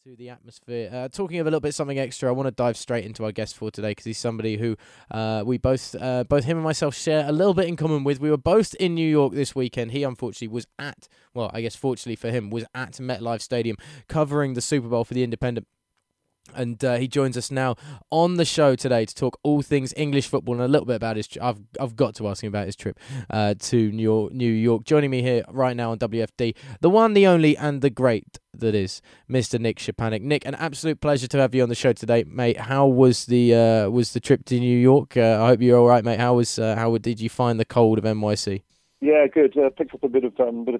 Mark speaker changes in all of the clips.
Speaker 1: To the atmosphere. Talking of a little bit something extra, I want to dive straight into our guest for today because he's somebody who we both him and myself share a little bit in common with. We were both in New York this weekend. He unfortunately was at, well, I guess fortunately for him, was at MetLife Stadium covering the Super Bowl for the Independent. And he joins us now on the show today to talk all things English football and a little bit about his. I've got to ask him about his trip to New York. Joining me here right now on WFD, the one, the only, and the great that is Mr. Nick Szczepanik. Nick, an absolute pleasure to have you on the show today, mate. How was the trip to New York? I hope you're all right, mate. How did you find the cold of NYC?
Speaker 2: Yeah, good. Picked up a bit of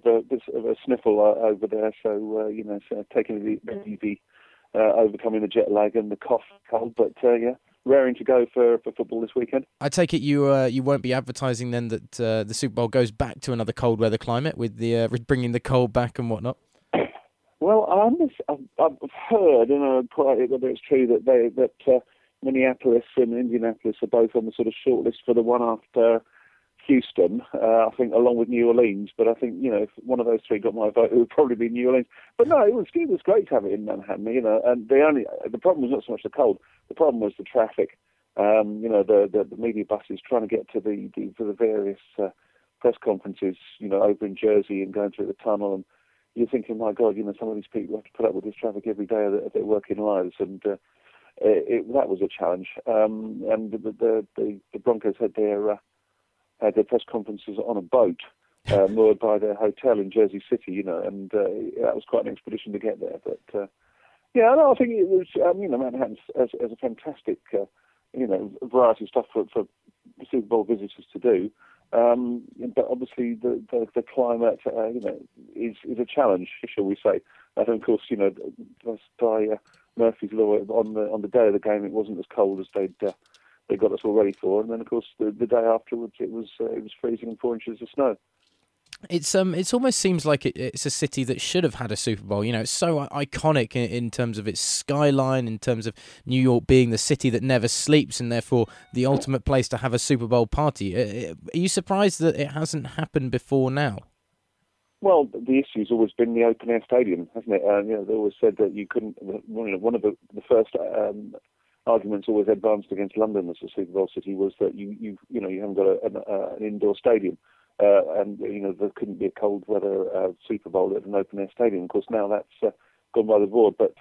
Speaker 2: a sniffle over there, so so taking it easy, overcoming the jet lag and the cough, cold. But yeah, raring to go for football this weekend.
Speaker 1: I take it you won't be advertising then that the Super Bowl goes back to another cold weather climate with the bringing the cold back and whatnot.
Speaker 2: Well, I've heard, quite whether it's true that Minneapolis and Indianapolis are both on the sort of shortlist for the one after Houston, I think, along with New Orleans. But I think, if one of those three got my vote, it would probably be New Orleans. But no, it was great to have it in Manhattan, and the problem was not so much the cold. The problem was the traffic. The media buses trying to get to the various press conferences, over in Jersey and going through the tunnel. And you're thinking, my God, some of these people have to put up with this traffic every day of their working lives. And that was a challenge. And the Broncos had their press conferences on a boat moored by their hotel in Jersey City, and that was quite an expedition to get there. But I think it was, Manhattan as a fantastic, variety of stuff for Super Bowl visitors to do. But obviously the climate, is a challenge, shall we say? And of course, by Murphy's Law, on the day of the game, it wasn't as cold as they got us all ready for, and then of course the day afterwards it was freezing and 4 inches of snow.
Speaker 1: It's almost seems like it's a city that should have had a Super Bowl. It's so iconic in terms of its skyline, in terms of New York being the city that never sleeps, and therefore the ultimate place to have a Super Bowl party. Are you surprised that it hasn't happened before now?
Speaker 2: Well, the issue's always been the open air stadium, hasn't it? They always said that you couldn't. One of the first arguments always advanced against London as a Super Bowl city was that you haven't got an indoor stadium. And there couldn't be a cold weather Super Bowl at an open air stadium. Of course, now that's gone by the board. But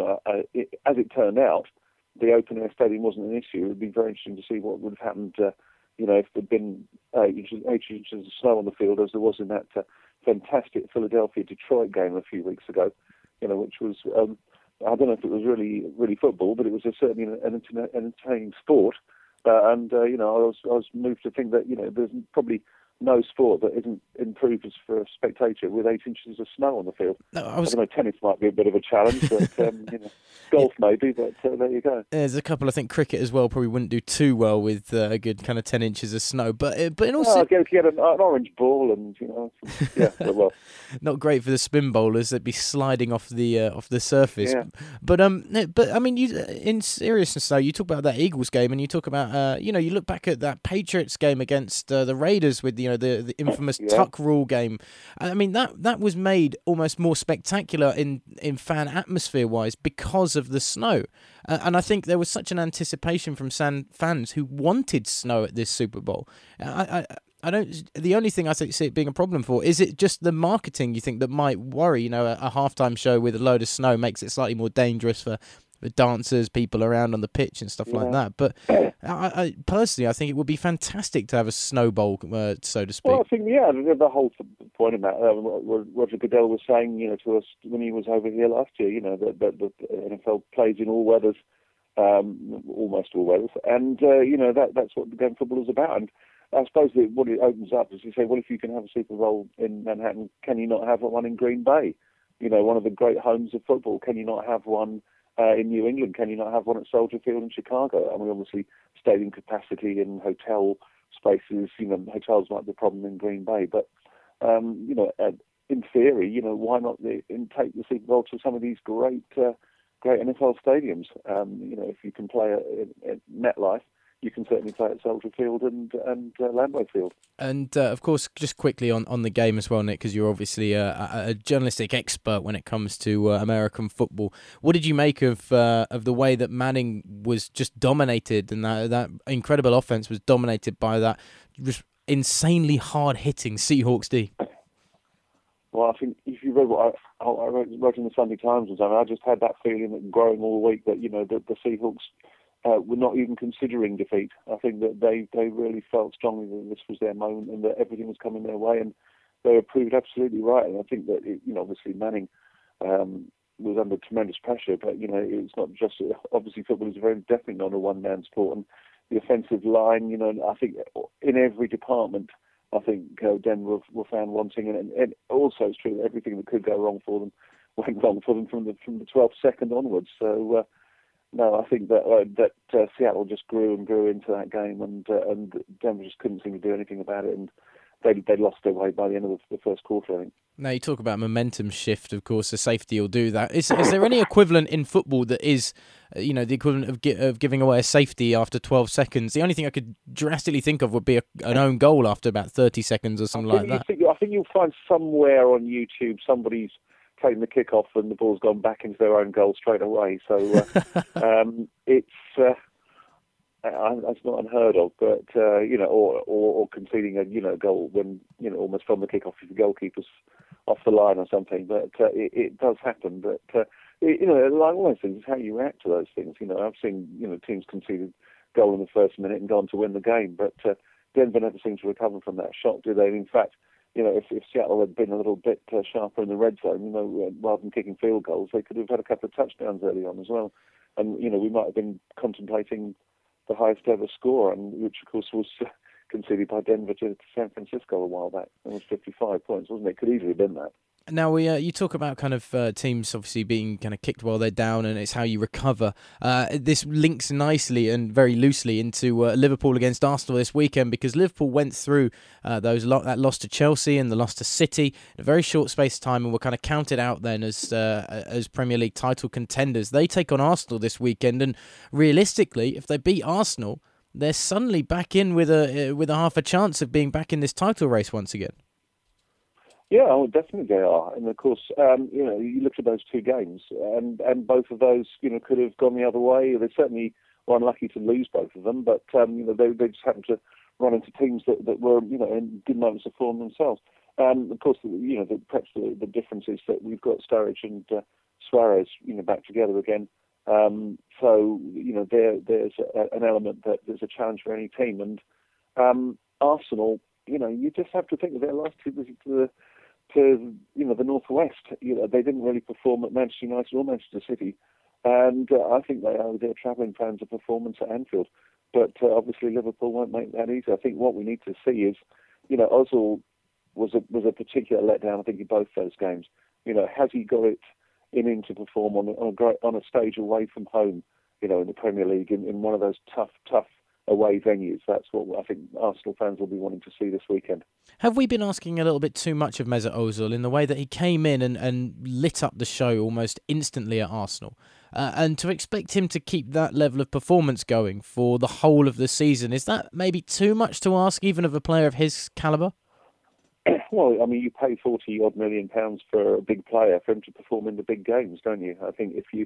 Speaker 2: as it turned out, the open air stadium wasn't an issue. It would be very interesting to see what would have happened. If there'd been 8 inches of snow on the field, as there was in that fantastic Philadelphia-Detroit game a few weeks ago. Which was I don't know if it was really football, but it was certainly an entertaining sport. I was moved to think that there's probably no sport that isn't improved as for a spectator with 8 inches of snow on the field.
Speaker 1: No,
Speaker 2: I don't know, tennis might be a bit of a challenge, but golf maybe. But there you go.
Speaker 1: There's a couple. I think cricket as well probably wouldn't do too well with a good kind of 10 inches of snow. But in all
Speaker 2: get an orange ball and yeah, well,
Speaker 1: not great for the spin bowlers. They'd be sliding off the surface.
Speaker 2: Yeah.
Speaker 1: But I mean, you in seriousness though, you talk about that Eagles game and you talk about you look back at that Patriots game against the Raiders with the infamous tuck rule game. I mean that was made almost more spectacular in fan atmosphere wise because of the snow. And I think there was such an anticipation from fans who wanted snow at this Super Bowl. I don't. The only thing I see it being a problem for is it just the marketing. You think that might worry? A halftime show with a load of snow makes it slightly more dangerous for the dancers, people around on the pitch and stuff like that. But I personally, I think it would be fantastic to have a snow bowl, so to speak.
Speaker 2: Well, I think the whole point about what Roger Goodell was saying, to us when he was over here last year, that the NFL plays in all weathers, almost all weathers, and that's what the game of football is about. And I suppose that what it opens up is you say, well, if you can have a Super Bowl in Manhattan, can you not have one in Green Bay? One of the great homes of football. Can you not have one in New England? Can you not have one at Soldier Field in Chicago? I mean, obviously, stadium capacity and hotel spaces, hotels might be a problem in Green Bay, but, in theory, why not take the Super Bowl to some of these great NFL stadiums? If you can play at MetLife, you can certainly play at Soldier Field and Landway Field.
Speaker 1: And of course, just quickly on the game as well, Nick, because you're obviously a journalistic expert when it comes to American football. What did you make of the way that Manning was just dominated, and that incredible offense was dominated by that just insanely hard-hitting Seahawks D?
Speaker 2: Well, I think if you read what I wrote in the Sunday Times, I just had that feeling that growing all week that the Seahawks were not even considering defeat. I think that they really felt strongly that this was their moment and that everything was coming their way, and they were proved absolutely right. And I think that obviously Manning was under tremendous pressure, but it's not just obviously football is definitely not a one-man sport, and the offensive line, I think in every department. I think Denver were found wanting, and also it's true that everything that could go wrong for them went wrong for them from the 12th second onwards. So no, I think that Seattle just grew and grew into that game, and Denver just couldn't seem to do anything about it, and they lost their way by the end of the first quarter, I think.
Speaker 1: Now, you talk about momentum shift, of course, a safety will do that. Is there any equivalent in football that is, the equivalent of giving away a safety after 12 seconds? The only thing I could drastically think of would be an own goal after about 30 seconds or something like that.
Speaker 2: I think you'll find somewhere on YouTube somebody's taken the kickoff and the ball's gone back into their own goal straight away. So it's not unheard of, but or conceding a goal when almost from the kickoff if the goalkeeper's off the line or something. But it does happen. But like all those things, it's how you react to those things. I've seen teams conceded goal in the first minute and gone to win the game, but Denver never seemed to recover from that shock, do they? And in fact, if Seattle had been a little bit sharper in the red zone, rather than kicking field goals, they could have had a couple of touchdowns early on as well. And we might have been contemplating the highest ever score, and which of course was conceded by Denver to San Francisco a while back. It was 55 points, wasn't it? Could easily have been that.
Speaker 1: Now, you talk about kind of teams obviously being kind of kicked while they're down, and it's how you recover. This links nicely and very loosely into Liverpool against Arsenal this weekend, because Liverpool went through that loss to Chelsea and the loss to City in a very short space of time, and were kind of counted out then as Premier League title contenders. They take on Arsenal this weekend, and realistically, if they beat Arsenal, they're suddenly back in with a half a chance of being back in this title race once again.
Speaker 2: Yeah, definitely they are. And of course, you look at those two games, and both of those, could have gone the other way. They certainly were unlucky to lose both of them, but they just happened to run into teams that were, in good moments of form themselves. Of course, perhaps the difference is that we've got Sturridge and Suarez, back together again. So there's an element that there's a challenge for any team, and Arsenal, you just have to think of their last two visits to the northwest. They didn't really perform at Manchester United or Manchester City, and I think they owe their travelling fans a performance at Anfield. But obviously Liverpool won't make that easy. I think what we need to see is, Ozil was a particular letdown. I think in both those games. Has he got it in him to perform on a stage away from home? In the Premier League, in one of those tough away venues. That's what I think Arsenal fans will be wanting to see this weekend.
Speaker 1: Have we been asking a little bit too much of Mesut Ozil in the way that he came in and lit up the show almost instantly at Arsenal? And to expect him to keep that level of performance going for the whole of the season, is that maybe too much to ask even of a player of his calibre?
Speaker 2: Well, I mean, you pay £40-odd million for a big player for him to perform in the big games, don't you? I think if you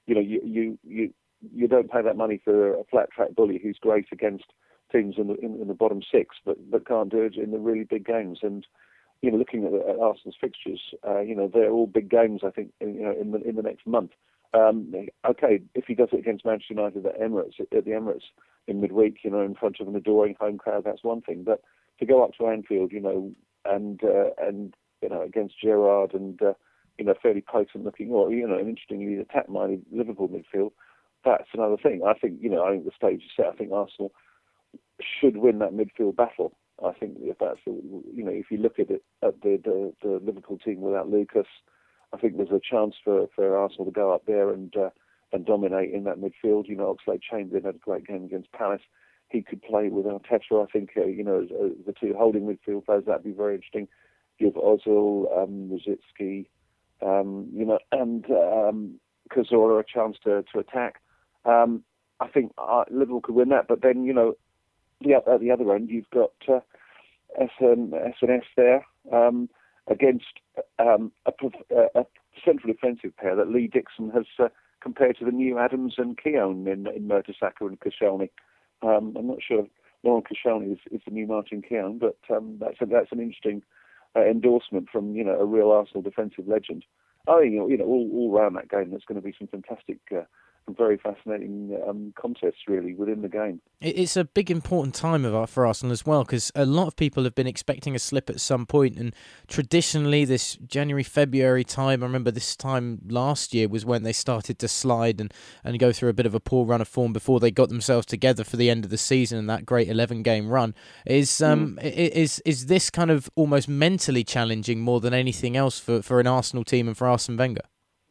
Speaker 2: don't pay that money for a flat track bully who's great against teams in the bottom six, but can't do it in the really big games. And looking at Arsenal's fixtures, they're all big games. I think in the next month. Okay, if he does it against Manchester United at the Emirates in midweek, in front of an adoring home crowd, that's one thing. But to go up to Anfield, and against Gerrard and fairly potent looking, or an interestingly attack-minded Liverpool midfield, that's another thing. I think the stage is set. I think Arsenal should win that midfield battle. I think if that's if you look at it at the Liverpool team without Lucas, I think there's a chance for Arsenal to go up there and dominate in that midfield. Oxlade-Chamberlain had a great game against Palace. He could play with Arteta. I think the two holding midfield players, that'd be very interesting. Give Ozil, Rosicky, and Cazorla a chance to attack. I think Liverpool could win that. But then, at the other end, you've got SNS there against a central defensive pair that Lee Dixon has compared to the new Adams and Keown in Mertesacker and Koscielny. I'm not sure Laurent Koscielny is the new Martin Keown, but that's an interesting endorsement from a real Arsenal defensive legend. I think all around that game, there's going to be some fantastic and very fascinating contests really within the game.
Speaker 1: It's a big important time for Arsenal as well, because a lot of people have been expecting a slip at some point, and traditionally this January, February time, I remember this time last year was when they started to slide and go through a bit of a poor run of form before they got themselves together for the end of the season and that great 11-game run. Is this kind of almost mentally challenging more than anything else for an Arsenal team and for Arsene Wenger?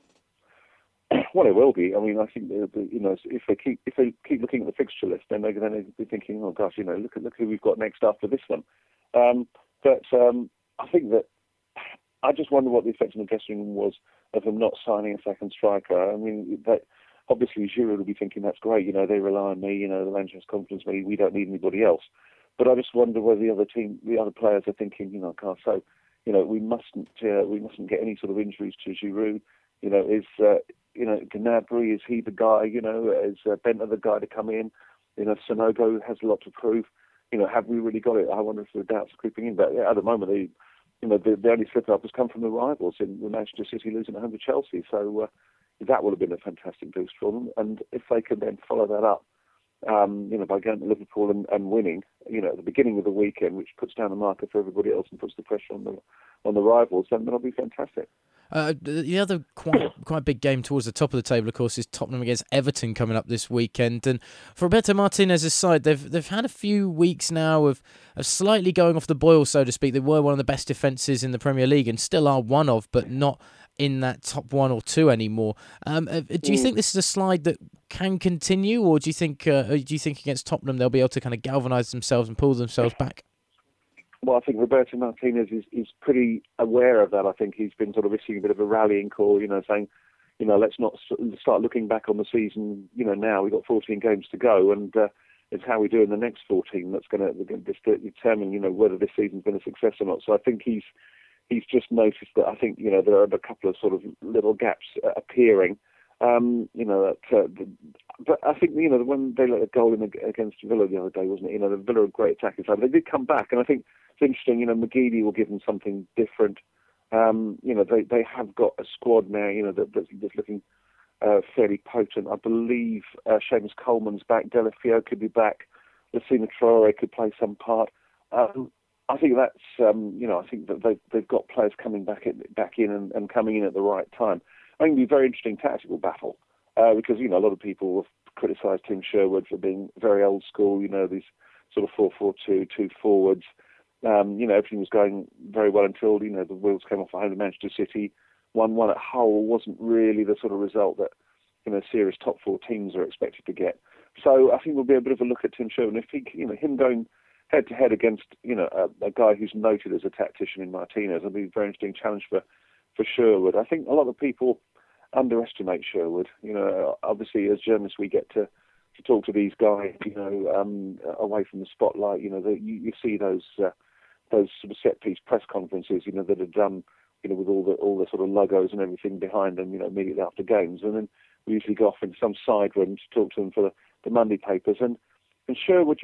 Speaker 2: Well, it will be. I mean, I think if they keep looking at the fixture list, then they're going to be thinking, oh gosh, look who we've got next after this one. But I think that I just wonder what the effect on the dressing room was of them not signing a second striker. I mean, obviously Giroud will be thinking that's great. They rely on me. The manager has confidence in me. We don't need anybody else. But I just wonder whether the other players are thinking, gosh, so we mustn't get any sort of injuries to Giroud. Gnabry, is he the guy? Is Bentner the guy to come in? Sonogo has a lot to prove. Have we really got it? I wonder if the doubts are creeping in. But at the moment, the only slip up has come from the rivals in Manchester City losing at home to Chelsea. So that would have been a fantastic boost for them. And if they can then follow that up, by going to Liverpool and winning, at the beginning of the weekend, which puts down the marker for everybody else and puts the pressure on the rivals, then that'll be fantastic.
Speaker 1: The other quite big game towards the top of the table, of course, is Tottenham against Everton coming up this weekend. And for Roberto Martinez's side, they've had a few weeks now of slightly going off the boil, so to speak. They were one of the best defences in the Premier League and still are one of, but not in that top one or two anymore. Do you think this is a slide that can continue, or do you think against Tottenham they'll be able to kind of galvanise themselves and pull themselves back?
Speaker 2: Well, I think Roberto Martinez is pretty aware of that. I think he's been sort of issuing a bit of a rallying call, saying, let's not start looking back on the season. Now we've got 14 games to go, and it's how we do in the next 14 that's going to determine, whether this season's been a success or not. So I think he's just noticed that. I think there are a couple of sort of little gaps appearing. But I think when they let a goal in against Villa the other day, wasn't it? The Villa are a great attacking side. They did come back, and I think it's interesting. McGeady will give them something different. They have got a squad now. That's looking fairly potent. I believe Seamus Coleman's back. Delafio could be back. Lassina Traore could play some part. I think that's I think that they've got players coming back in and coming in at the right time. I think it'll be a very interesting tactical battle because a lot of people have criticised Tim Sherwood for being very old school. These sort of 4-4-2, two forwards. Everything was going very well until the wheels came off at home to Manchester City. 1-1 at Hull wasn't really the sort of result that serious top four teams are expected to get. So I think we'll be a bit of a look at Tim Sherwood. If him going head to head against a guy who's noted as a tactician in Martinez, it'll be a very interesting challenge for Sherwood. I think a lot of people underestimate Sherwood. Obviously as journalists we get to talk to these guys, away from the spotlight. You see those sort of set piece press conferences, that are done, with all the sort of logos and everything behind them, immediately after games, and then we usually go off into some side room to talk to them for the Monday papers. And Sherwood,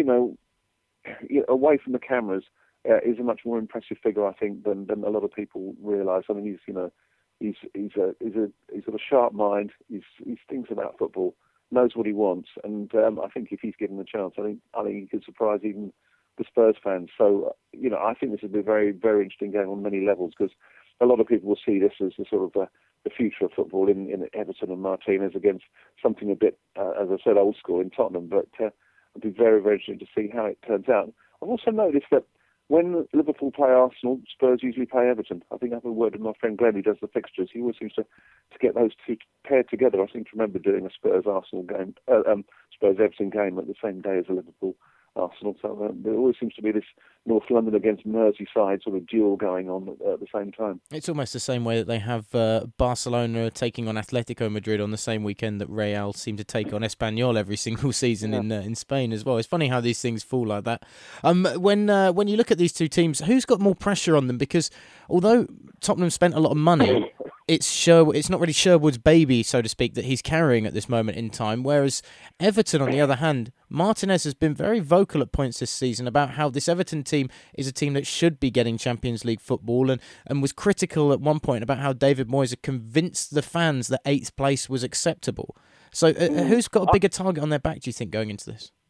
Speaker 2: away from the cameras, is a much more impressive figure, I think, than a lot of people realise. I mean, he's got a sharp mind. He thinks about football, knows what he wants, and I think if he's given the chance, I think he could surprise even the Spurs fans. So I think this will be a very, very interesting game on many levels, because a lot of people will see this as the sort of the future of football in Everton and Martinez against something a bit, as I said, old school in Tottenham. But it'll be very, very interesting to see how it turns out. I've also noticed that when Liverpool play Arsenal, Spurs usually play Everton. I think I have a word with my friend Glenn, who does the fixtures. He always seems to get those two paired together. I seem to remember doing a Spurs-Arsenal game, Spurs-Everton game at the same day as a Liverpool Arsenal. So there always seems to be this North London against Merseyside sort of duel going on at the same time.
Speaker 1: It's almost the same way that they have Barcelona taking on Atletico Madrid on the same weekend that Real seem to take on Espanyol every single season in Spain as well. It's funny how these things fall like that. When you look at these two teams, who's got more pressure on them? Because although Tottenham spent a lot of money, it's not really Sherwood's baby, so to speak, that he's carrying at this moment in time. Whereas Everton, on the other hand, Martinez has been very vocal at points this season about how this Everton team is a team that should be getting Champions League football, and was critical at one point about how David Moyes had convinced the fans that 8th place was acceptable. So who's got a bigger target on their back, do you think, going into this?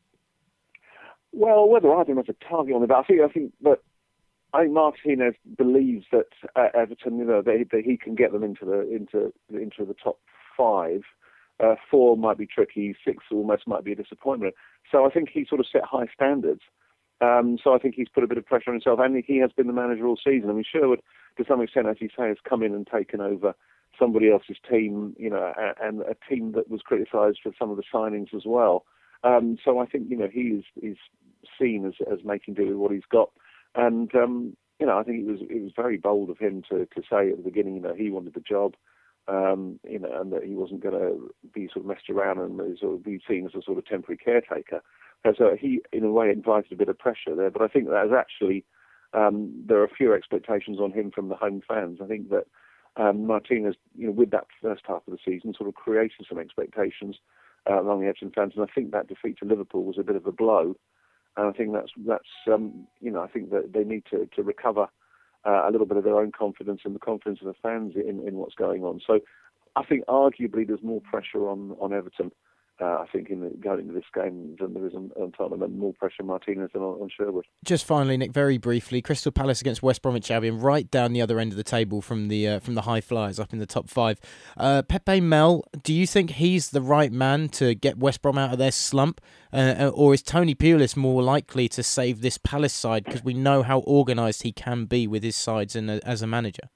Speaker 2: Well, whether I think that's a target on the back, I think Martinez believes that Everton, that he can get them into the top 5. 4 might be tricky, 6 almost might be a disappointment. So I think he sort of set high standards. So I think he's put a bit of pressure on himself, and he has been the manager all season. I mean, Sherwood, to some extent, as you say, has come in and taken over somebody else's team, and a team that was criticised for some of the signings as well. So I think, he is seen as making do with what he's got. And, I think it was very bold of him to say at the beginning, he wanted the job, and that he wasn't going to be sort of messed around and sort of be seen as a sort of temporary caretaker. And so he, in a way, invited a bit of pressure there. But I think that is actually, there are fewer expectations on him from the home fans. I think that Martinez, with that first half of the season, sort of created some expectations among the Everton fans. And I think that defeat to Liverpool was a bit of a blow. And I think that's I think that they need to recover a little bit of their own confidence and the confidence of the fans in what's going on. So I think arguably there's more pressure on Everton, I think, going into this game than there is on Tottenham, and more pressure on Martinez than on Sherwood.
Speaker 1: Just finally, Nick, very briefly, Crystal Palace against West Bromwich Albion, right down the other end of the table from the high flyers up in the top 5. Pepe Mel, do you think he's the right man to get West Brom out of their slump, or is Tony Pulis more likely to save this Palace side, because we know how organised he can be with his sides and as a manager?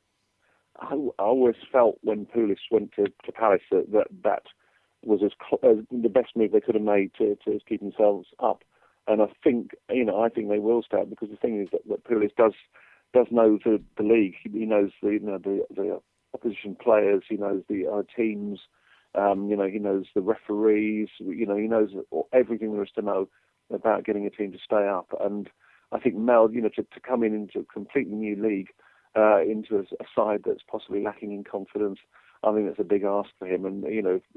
Speaker 2: I always felt when Pulis went to Palace that was the best move they could have made to keep themselves up, and I think they will stay up, because the thing is that Pulis does know the league. He knows the opposition players. He knows the teams. He knows the referees. He knows everything there is to know about getting a team to stay up. And I think Mel, to come into a completely new league, into a side that's possibly lacking in confidence, I think that's a big ask for him. And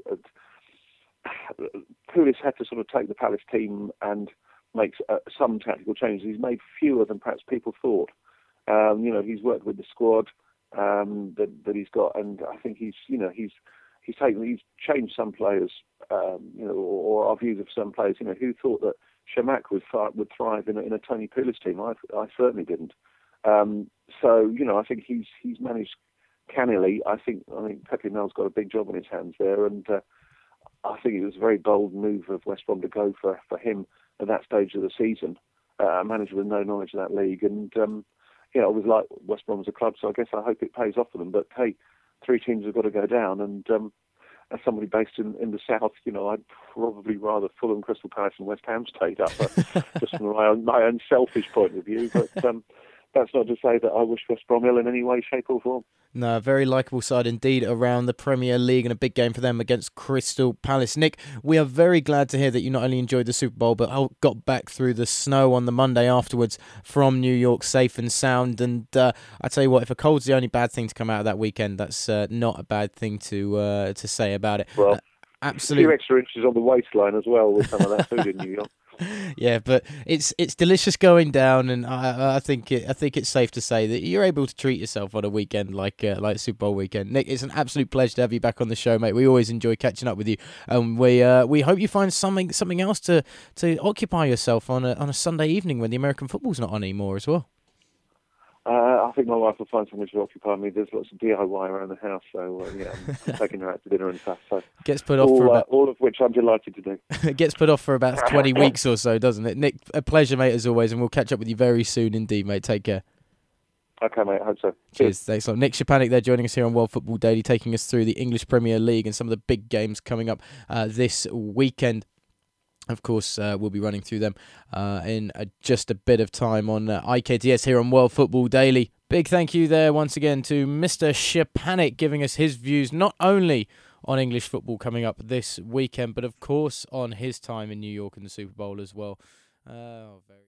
Speaker 2: Pulis had to sort of take the Palace team and make some tactical changes. He's made fewer than perhaps people thought. He's worked with the squad that he's got, and I think he's changed some players, or our views of some players. Who thought that Chamakh would thrive in a Tony Pulis team? I certainly didn't. I think he's managed cannily. I think Pepe Mel's got a big job on his hands there, and I think it was a very bold move of West Brom to go for him at that stage of the season, a manager with no knowledge of that league. And, I always like West Brom as a club, so I hope it pays off for them. But, hey, 3 teams have got to go down. And as somebody based in the south, I'd probably rather Fulham, Crystal Palace and West Ham stayed up, just from my own selfish point of view. But that's not to say that I wish West Brom ill in any way, shape or form.
Speaker 1: No, very likeable side indeed around the Premier League, and a big game for them against Crystal Palace. Nick, we are very glad to hear that you not only enjoyed the Super Bowl, but got back through the snow on the Monday afterwards from New York safe and sound. And I tell you what, if a cold's the only bad thing to come out of that weekend, that's not a bad thing to say about it.
Speaker 2: Well,
Speaker 1: absolutely.
Speaker 2: A few extra inches on the waistline as well with some of that food in New York.
Speaker 1: Yeah, but it's delicious going down, and I think it's safe to say that you're able to treat yourself on a weekend like Super Bowl weekend. Nick, it's an absolute pleasure to have you back on the show, mate. We always enjoy catching up with you, and we hope you find something else to occupy yourself on a Sunday evening when the American football's not on anymore as well.
Speaker 2: I think my wife will find something to occupy me. There's lots of DIY around the house, so I'm taking her out to dinner and stuff. So
Speaker 1: gets put off for
Speaker 2: all of which I'm delighted to do.
Speaker 1: It gets put off for about 20 weeks or so, doesn't it? Nick, a pleasure, mate, as always, and we'll catch up with you very soon indeed, mate. Take care.
Speaker 2: Okay, mate, I hope so.
Speaker 1: Cheers. Thanks a lot. Nick Szczepanik there joining us here on World Football Daily, taking us through the English Premier League and some of the big games coming up this weekend. Of course, we'll be running through them in just a bit of time on IKTS here on World Football Daily. Big thank you there once again to Mr. Szczepanik giving us his views not only on English football coming up this weekend, but of course on his time in New York and the Super Bowl as well. Very